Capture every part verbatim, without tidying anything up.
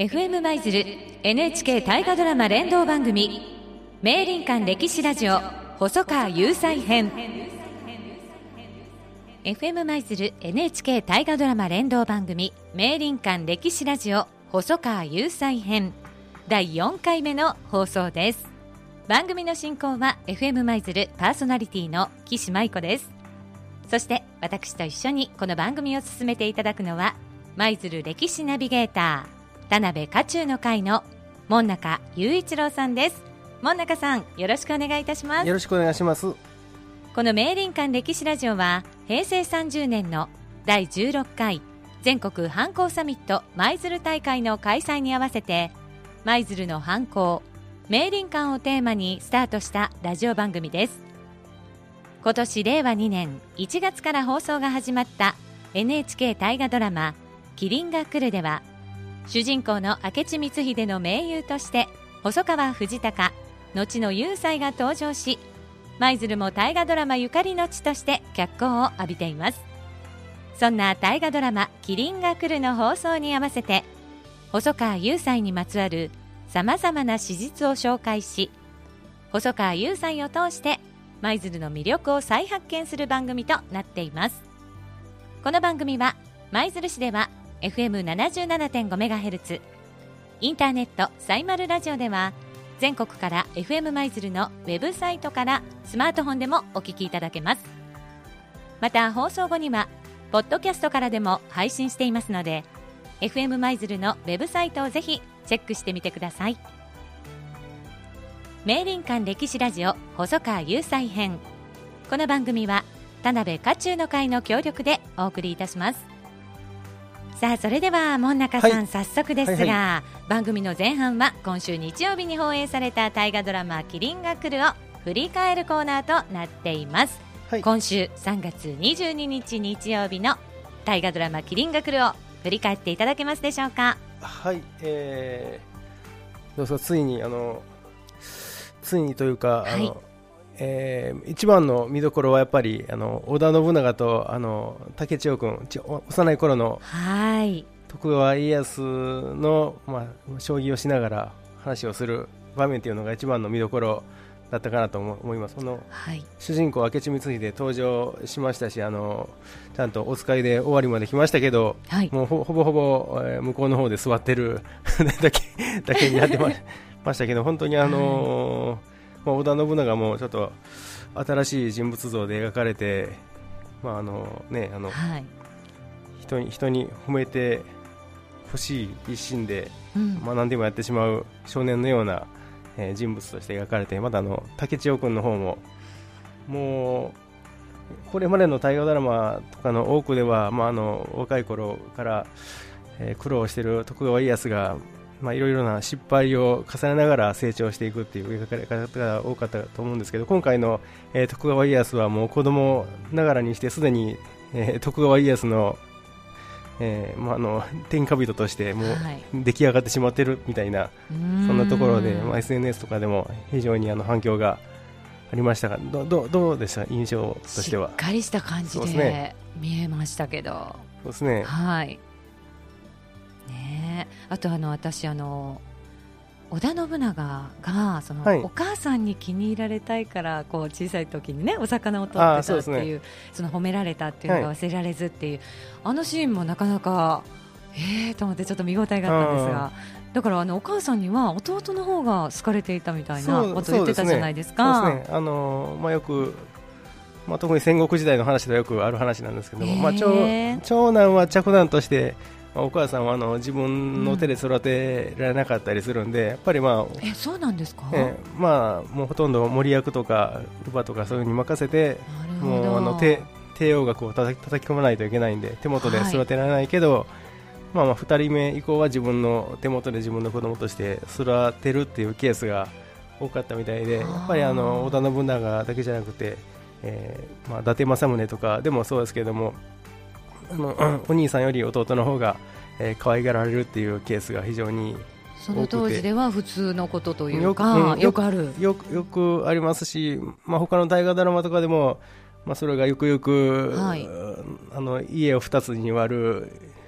エフエム 舞鶴 エヌエイチケー 大河ドラマ連動番組名林間歴史ラジオ細川雄斎編。 エフエム 舞鶴 エヌエイチケー 大河ドラマ連動番組名林間歴史ラジオ細川雄斎編だいよんかいめの放送です。番組の進行は エフエム 舞鶴パーソナリティの岸舞子です。そして私と一緒にこの番組を進めていただくのは舞鶴歴史ナビゲーター田辺家中の会の門中雄一郎さんです。門中さん、よろしくお願いいたします。 よろしくお願いします。 この名林間歴史ラジオは平成さんじゅうねんのだいじゅうろっかい全国藩校サミット舞鶴大会の開催に合わせて舞鶴の藩校名林間をテーマにスタートしたラジオ番組です。今年れいわにねんいちがつから放送が始まった エヌエイチケー 大河ドラマ麒麟が来るでは、主人公の明智光秀の盟友として細川藤孝後の雄斎が登場し、舞鶴も大河ドラマゆかりの地として脚光を浴びています。そんな大河ドラマ麒麟が来るの放送に合わせて細川雄斎にまつわるさまざまな史実を紹介し、細川雄斎を通して舞鶴の魅力を再発見する番組となっています。この番組は舞鶴市では エフエムななじゅうななてんごメガヘルツ、 インターネットサイマルラジオでは全国から エフエム 舞鶴のウェブサイトからスマートフォンでもお聞きいただけます。また放送後にはポッドキャストからでも配信していますので、 エフエム 舞鶴のウェブサイトをぜひチェックしてみてください。名林間歴史ラジオ細川雄斎編。この番組は田辺家中の会の協力でお送りいたします。さあ、それでは門中さん、はい、早速ですが、はいはい、番組の前半は今週日曜日に放映された大河ドラマ麒麟が来るを振り返るコーナーとなっています。はい、今週さんがつにじゅうににち日曜日の大河ドラマ麒麟が来るを振り返っていただけますでしょうか。 はい、えー、どうぞ。ついにあのついにというか、あの、はい、えー、一番の見どころはやっぱりあの織田信長とあの竹千代君、幼い頃の、はい、徳川家康の、まあ、将棋をしながら話をする場面というのが一番の見どころだったかなと思います。その、はい、主人公明智光秀登場しましたし、あのちゃんとお使いで終わりまで来ましたけど、はい、もう ほ, ほぼほぼ、えー、向こうの方で座ってるだけだけになってまましたけど、本当にあのーはい、まあ、織田信長もちょっと新しい人物像で描かれて、まああのね、あの、はい、人に人に褒めてほしい一心で、うん、まあ、何でもやってしまう少年のような、えー、人物として描かれて、またあの竹千代君の方ももうこれまでの大河ドラマとかの多くでは、まあ、あの若い頃から、えー、苦労している徳川家康がまあ、いろいろな失敗を重ねながら成長していくっていう描かれ方が多かったと思うんですけど、今回の、えー、徳川家康はもう子供ながらにしてすでに、えー、徳川家康の、えーまあ、あの天下人としてもう出来上がってしまってるみたいな、はい、そんなところで、まあ、エスエヌエス とかでも非常にあの反響がありましたが、ど, ど, どうでした印象としては。 しっかりした感じで見えましたけど。 そうですね、 はいね、あとあの私あの織田信長がその、はい、お母さんに気に入られたいからこう小さい時にねお魚を取ってたっていう、ね、その褒められたっていうのが忘れられずっていう、はい、あのシーンもなかなかえーと思ってちょっと見応えがあったんですが、だからあのお母さんには弟の方が好かれていたみたいなことを言ってたじゃないですか。 そうですね、あのーまあ、よくまあ、特に戦国時代の話ではよくある話なんですけども、まあ、長, 長男は嫡男としてお母さんはあの自分の手で育てられなかったりするんで、うん、やっぱりまあえそうなんですか、 えまあ、もうほとんど森役とか乳母とかそういう風に任せて、もうあの手帝王学を叩き、叩き込まないといけないんで手元で育てられないけど、はい、まあ、まあふたりめ以降は自分の手元で自分の子供として育てるっていうケースが多かったみたいで、やっぱりあの織田信長だけじゃなくて、えーまあ、伊達政宗とかでもそうですけれども、あのお兄さんより弟の方が、えー、可愛がられるっていうケースが非常にその当時では普通のことというか、よく、うん、よくあるよく、よくありますし、まあ、他の大河ドラマとかでも、まあ、それがゆくゆく、はい、あの家をふたつに割る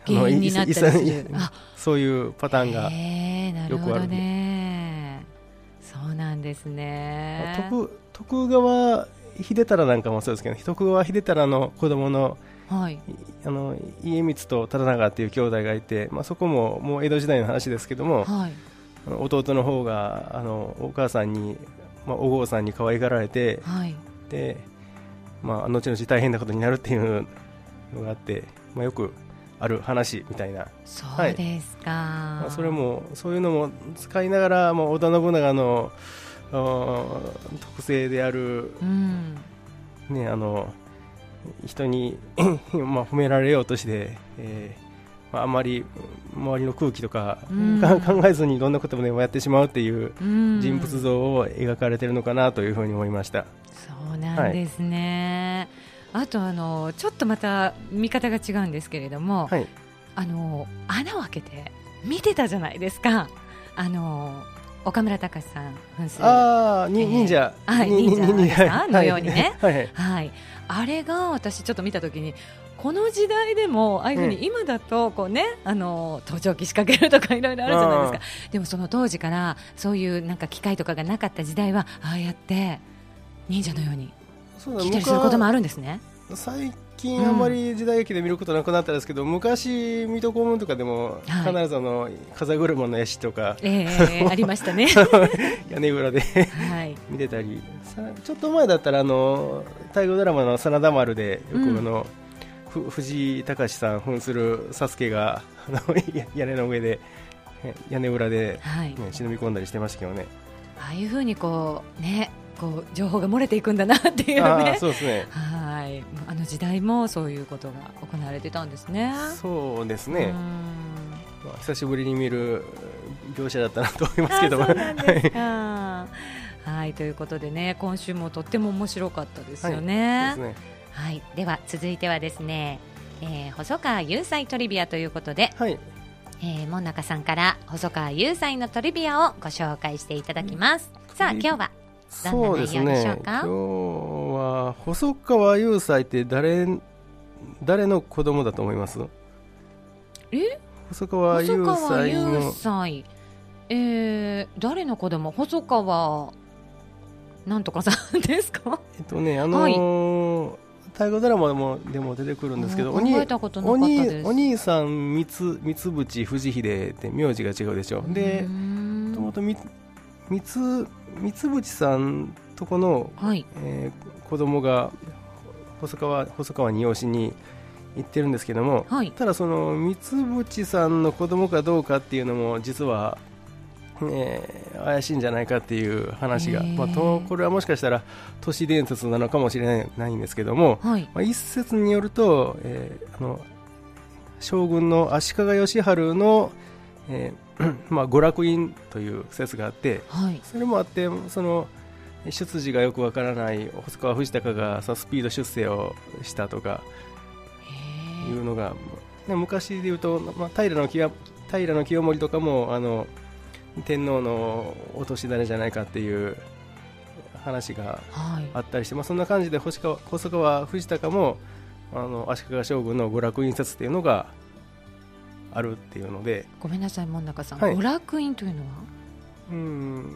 原因になったりする。 あ、そういうパターンがよくある。 なるほどね。そうなんですね。 徳, 徳川秀忠なんかもそうですけど、徳川秀忠の子供の、はい、あの家光と忠長っていう兄弟がいて、まあ、そこももう江戸時代の話ですけども、はい、弟の方があのお母さんに、まあ、お坊さんに可愛がられて、はい、で、まあ、後々大変なことになるっていうのがあって、まあ、よくある話みたいな。 そうですか、はい、 まあ、それもそういうのも使いながら、まあ、織田信長の特性である、うんね、あの人にまあ褒められようとして、えーまあ、あまり周りの空気とか、うん、考えずにどんなことも、ね、やってしまうっていう人物像を描かれているのかなというふうに思いました。 そうなんですね、はい、あとあのちょっとまた見方が違うんですけれども、はい、あの穴を開けて見てたじゃないですか、あの岡村隆史さん扮するあ、に、えー、忍者、 はい、忍者ですかのようにね、はいはいはい、あれが私ちょっと見たときに、この時代でもああいうふうに今だとこう、ね、あの盗聴器仕掛けるとかいろいろあるじゃないですか。でもその当時からそういうなんか機械とかがなかった時代はああやって忍者のように聞いたりすることもあるんですね。 最近あまり時代劇で見ることなくなったんですけど、うん、昔水戸黄門とかでも必ずあの、はい、風車の絵師とか、 えー、ありましたね屋根裏で、はい、見てたり、ちょっと前だったらあの大河ドラマの真田丸でよくあの、うん、藤井隆さん扮する佐助があの屋根の上で屋根裏で、はいね、忍び込んだりしてましたけどね。 ああいう風にこうね、こう情報が漏れていくんだなっていうね。 あ、そうですね。 はい、あの時代もそういうことが行われてたんですね。 そうですね。まあ、久しぶりに見る描写だったなと思いますけども。 そうなんですかはい、ということでね、今週もとっても面白かったですよね。はい、そうですね。はい、では続いてはですね、えー、細川雄斎トリビアということで、はい、えー、門中さんから細川雄斎のトリビアをご紹介していただきます。うん、さあ今日はどんな内容でしょうか。そうですね、今日は細川雄斎って誰誰の子供だと思います？ え細川雄斎の斎、えー、誰の子供？細川なんとかさんですか？ えっとね、あのーはい、大河ドラマでも、でも出てくるんですけど、 考えたことなかったです。 お兄さん三つ三淵藤秀って名字が違うでしょ。で、もともと三つ三淵さんとこの、はい、えー、子供が細川細川に養子に行ってるんですけども、はい、ただその三淵さんの子供かどうかっていうのも実は、えー、怪しいんじゃないかっていう話が、まあ、とこれはもしかしたら都市伝説なのかもしれないんですけども、はい、まあ、一説によると、えー、あの将軍の足利義晴の、えーまあ、娯楽院という説があって、はい、それもあってその出自がよくわからない細川藤孝がそのスピード出世をしたとかいうのが、昔でいうと、まあ、平の清平の清盛とかもあの天皇の落とし種じゃないかっていう話があったりして、はい、まあ、そんな感じで細川、細川藤孝もあの足利将軍の娯楽院説っていうのがあるっていうので。 ごめんなさい門中さん、はい、娯楽院というのは、 うん、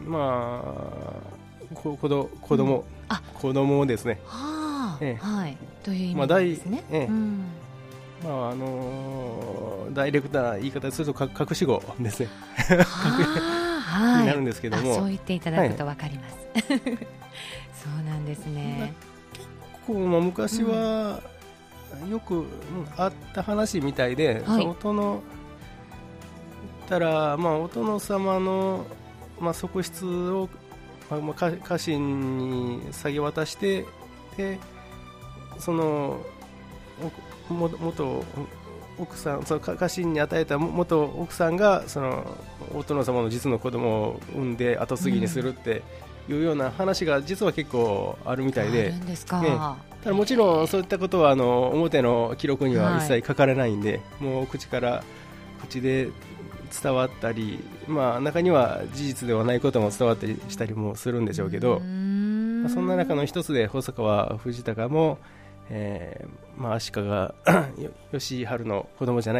まあこ子ど子供、うん、あ子供ですね、 はあ、ええ、はい、という意味なんですね。 まあ、ええ、うん、まああのー、ダイレクトな言い方すると隠し子ですねになるんですけども、 そう言っていただくと分かります、はい、そうなんですね。 結構、まあ、昔はよくあった話みたいで、はい、お殿たら、まあ、お殿様の、まあ、側室を、まあ、家, 家臣に下げ渡して、でその元奥さん、その家臣に与えた元奥さんがそのお殿様の実の子供を産んで後継ぎにするっていうような話が実は結構あるみたいで、 あるんですか、 ね、ただもちろんそういったことはあの表の記録には一切書かれないんで、はい、もう口から口で伝わったり、まあ、中には事実ではないことも伝わったりしたりもするんでしょうけど、まあ、そんな中の一つで細川藤孝も、えーまあ、足利義晴の子供じゃないかって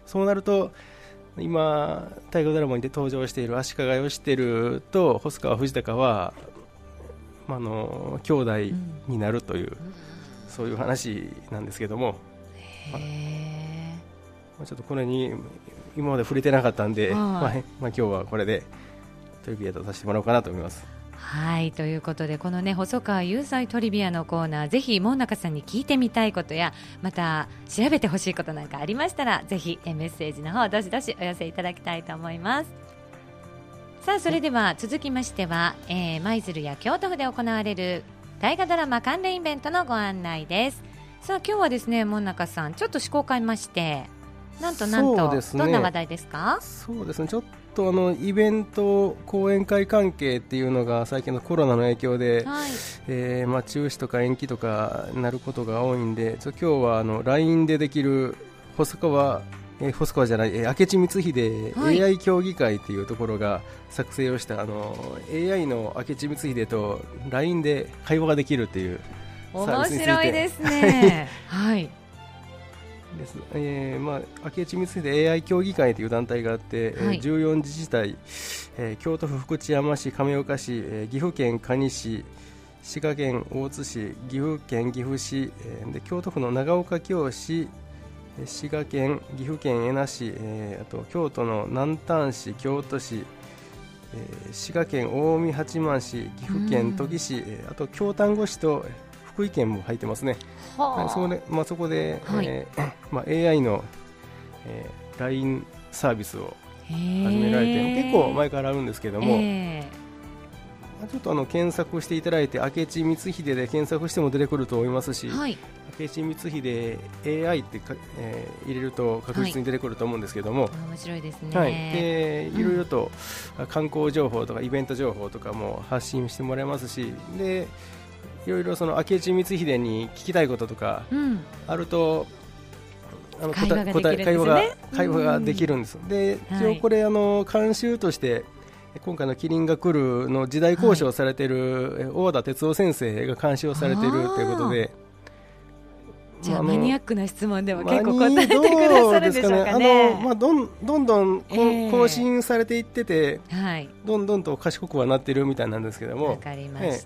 そうなると今大河ドラマに登場している足利義輝と細川藤孝は、まあ、の兄弟になるという、うん、そういう話なんですけども、へー、まあ、ちょっとこれに今まで触れてなかったんで、まあまあ、今日はこれでトリビアとさせてもらおうかなと思います。 はい、ということでこのね細川雄斎トリビアのコーナー、ぜひ門中さんに聞いてみたいことやまた調べてほしいことなんかありましたら、ぜひメッセージの方どしどしお寄せいただきたいと思います。さあそれでは続きましては舞、えー、鶴や京都府で行われる大河ドラマ関連イベントのご案内です。さあ今日はですね門中さんちょっと趣向を変えまして、なんとなんと、ね、どんな話題ですか？ そうですね、ちょっとあのイベント講演会関係っていうのが最近のコロナの影響で、はい、えーまあ、中止とか延期とかなることが多いんで、ちょ今日はあの ライン でできる細川、えー、細川じゃない、えー、明智光秀、はい、エーアイ 協議会っていうところが作成をしたあの エーアイ の明智光秀と ライン で会話ができるっていうサービスについて、面白いですねはいです、えーまあ、明智光秀 エーアイ 協議会という団体があって、はい、じゅうよん自治体、えー、京都府福知山市、亀岡市、えー、岐阜県可児市、滋賀県大津市、岐阜県岐阜市、えー、で京都府の長岡京市、滋賀県、岐阜県恵那市、えー、あと京都の南丹市、京都市、えー、滋賀県近江八幡市、岐阜県土岐市、えー、あと京丹後市と福井県も入ってますね。はあ、そこで、まあ、そこで、はい、えーまあ、エーアイ の、えー、ライン サービスを始められて結構前からあるんですけども、まあ、ちょっとあの検索していただいて明智光秀で検索しても出てくると思いますし、はい、明智光秀 エーアイ ってか、えー、入れると確実に出てくると思うんですけども、はい、 面白いですね、 はい、でいろいろと観光情報とかイベント情報とかも発信してもらえますし、でいろいろその明智光秀に聞きたいこととかあると、うん、あの会話ができるんですね。会話が、会話ができるんです。で、一応これ、はい、あの監修として今回のキリンが来るの時代考証されている、はい、大田哲夫先生が監修をされているということで、 じゃあマニアックな質問でも結構答えてくださるんでしょうかね。 あの、まあ、どんどんどん、えー、更新されていってて、はい、どんどんと賢くはなっているみたいなんですけども。 わかりました、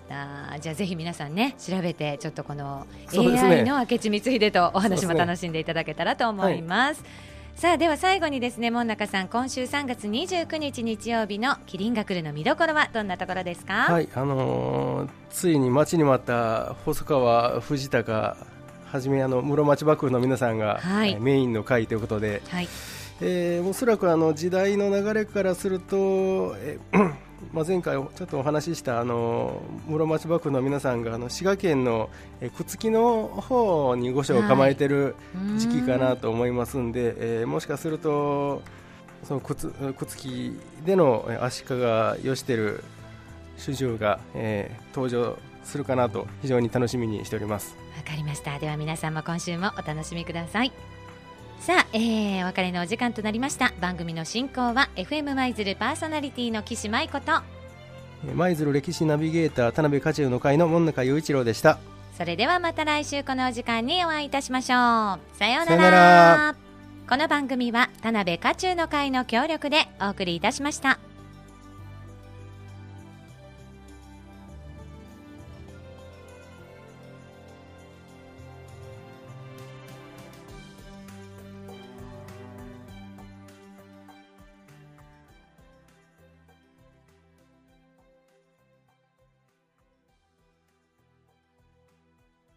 えー、じゃあぜひ皆さんね調べてちょっとこの エーアイ の明智光秀とお話も楽しんでいただけたらと思います。さあでは最後にですね門中さん、今週さんがつにじゅうくにち日曜日のキリンが来るの見どころはどんなところですか？ はい、あのー、ついに待ちに待った細川藤孝はじめあの室町幕府の皆さんが、はい、メインの会ということで、はい、えー、おそらくあの時代の流れからすると、えまあ、前回ちょっとお話ししたあの室町幕府の皆さんがあの滋賀県の朽木の方に御所を構えている時期かなと思いますんで、はい、えー、もしかするとその朽木での足利義輝主従が、えー、登場するかなと非常に楽しみにしております。 わかりました。では皆さんも今週もお楽しみください。さあ、えー、お別れのお時間となりました。番組の進行は エフエム 舞鶴パーソナリティの岸舞子と舞鶴歴史ナビゲーター田辺克也の会の門中雄一郎でした。 それではまた来週このお時間にお会いいたしましょう。さようなら。 さようなら。 この番組は田辺克也の会の協力でお送りいたしました。